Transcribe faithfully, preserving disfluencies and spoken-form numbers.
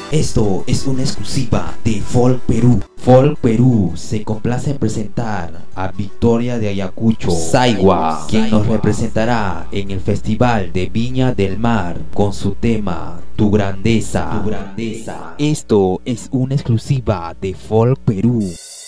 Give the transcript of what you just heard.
Esto es una exclusiva de Folk Perú. Folk Perú se complace en presentar a Victoria de Ayacucho Saiwa, quien nos representará en el Festival de Viña del Mar con su tema Tu Grandeza. Tu Grandeza. Esto es una exclusiva de Folk Perú.